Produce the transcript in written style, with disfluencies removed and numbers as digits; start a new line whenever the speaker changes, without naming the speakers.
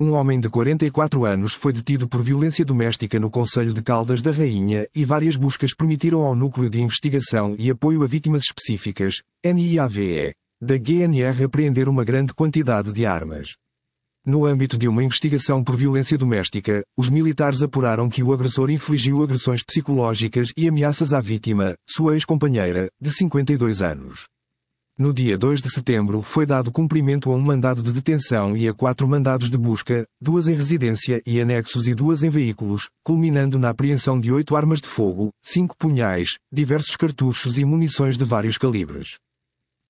Um homem de 44 anos foi detido por violência doméstica no Concelho de Caldas da Rainha e várias buscas permitiram ao Núcleo de Investigação e Apoio a Vítimas Específicas, NIAVE, da GNR apreender uma grande quantidade de armas. No âmbito de uma investigação por violência doméstica, os militares apuraram que o agressor infligiu agressões psicológicas e ameaças à vítima, sua ex-companheira, de 52 anos. No dia 2 de setembro foi dado cumprimento a um mandado de detenção e a 4 mandados de busca, 2 em residência e anexos e 2 em veículos, culminando na apreensão de 8 armas de fogo, 5 punhais, diversos cartuchos e munições de vários calibres.